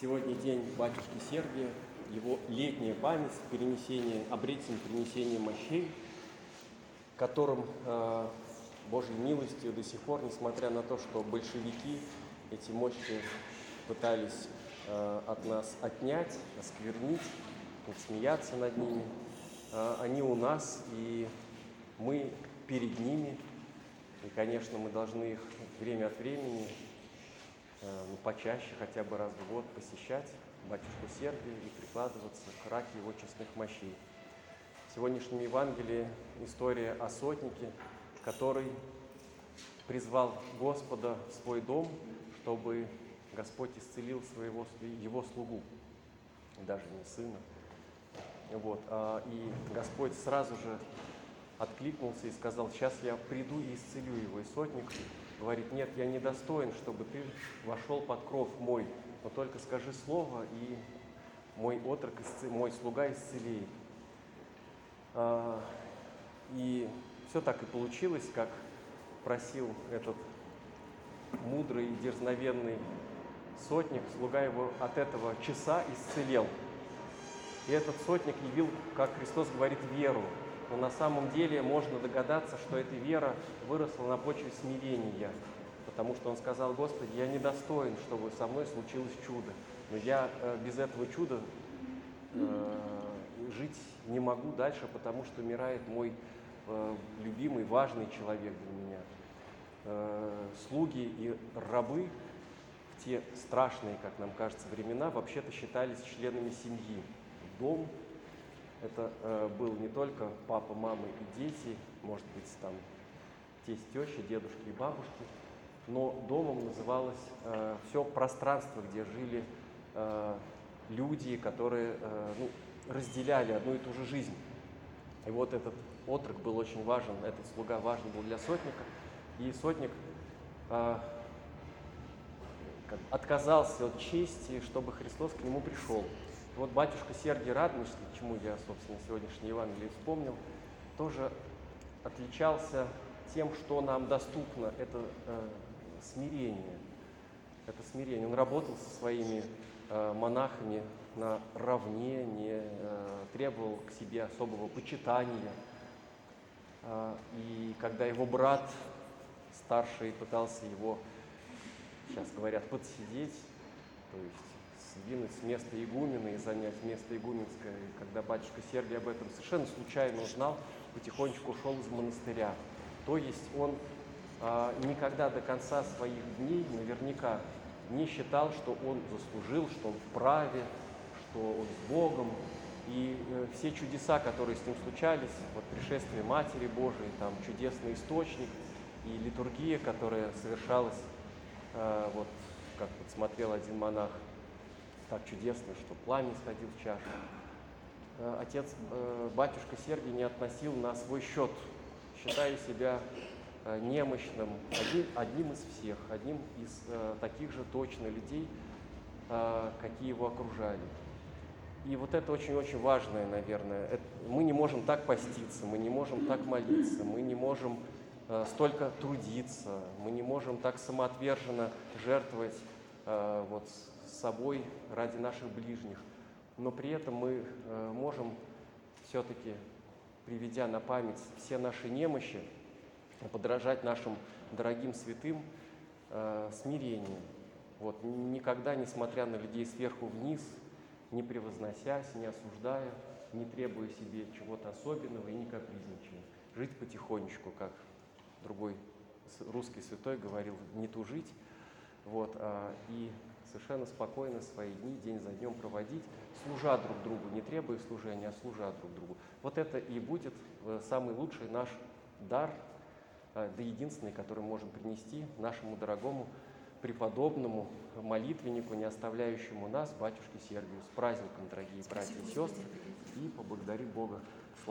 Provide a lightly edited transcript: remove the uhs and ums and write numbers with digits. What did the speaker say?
Сегодня день батюшки Сергия, его летняя память, обретение принесения мощей, которым Божьей милостью до сих пор, несмотря на то, что большевики эти мощи пытались от нас отнять, осквернить, смеяться над ними, они у нас, и мы перед ними. И, конечно, мы должны их время от времени, почаще, хотя бы раз в год, посещать батюшку Сергия и прикладываться к раке его честных мощей. В сегодняшнем Евангелии история о сотнике, который призвал Господа в свой дом, чтобы Господь исцелил его слугу, даже не сына. И Господь сразу же откликнулся и сказал: сейчас я приду и исцелю его. И сотник говорит: нет, я не достоин, чтобы ты вошел под кров мой, но только скажи слово, и мой отрок, мой слуга исцелеет. И все так и получилось, как просил этот мудрый и дерзновенный сотник. Слуга его от этого часа исцелел. И этот сотник явил, как Христос говорит, веру. Но на самом деле можно догадаться, что эта вера выросла на почве смирения, потому что он сказал: Господи, я недостоин, чтобы со мной случилось чудо, но я без этого чуда жить не могу дальше, потому что умирает мой любимый, важный человек для меня. Слуги и рабы в те страшные, как нам кажется, времена вообще-то считались членами семьи. Дом — это был не только папа, мама и дети, может быть, там тесть, теща, дедушки и бабушки, но домом называлось все пространство, где жили люди, которые разделяли одну и ту же жизнь. И вот этот отрок был очень важен, этот слуга важен был для сотника, и сотник отказался от чести, чтобы Христос к нему пришел. Вот батюшка Сергий Радонежский, чему я, собственно, сегодняшний Евангелие вспомнил, тоже отличался тем, что нам доступно. Это смирение. Это смирение. Он работал со своими монахами наравне, не требовал к себе особого почитания. И когда его брат старший пытался его, сейчас говорят, подсидеть, то есть сдвинуть с места игумена и занять место игуменское. И когда батюшка Сергий об этом совершенно случайно узнал, потихонечку ушел из монастыря. То есть он никогда до конца своих дней наверняка не считал, что он заслужил, что он вправе, что он с Богом. И все чудеса, которые с ним случались, вот пришествие Матери Божией, там чудесный источник и литургия, которая совершалась, вот как вот смотрел один монах, так чудесно, что пламя сходил в чашу. Отец, батюшка Сергий, не относил на свой счет, считая себя немощным, одним из всех, одним из таких же точно людей, какие его окружали. И вот это очень-очень важное, наверное. Мы не можем так поститься, мы не можем так молиться, мы не можем столько трудиться, мы не можем так самоотверженно жертвовать вот собой ради наших ближних. Но при этом мы можем все-таки, приведя на память все наши немощи, подражать нашим дорогим святым смирением. Вот, никогда, несмотря на людей сверху вниз, не превозносясь, не осуждая, не требуя себе чего-то особенного и не капризничая. Жить потихонечку, как другой русский святой говорил, не тужить, и совершенно спокойно свои дни день за днем проводить, служа друг другу, не требуя служения, а служа друг другу. Вот это и будет самый лучший наш дар, да единственный, который мы можем принести нашему дорогому преподобному молитвеннику, не оставляющему нас, батюшке Сергию. С праздником, дорогие братья и сестры, и поблагодарим Бога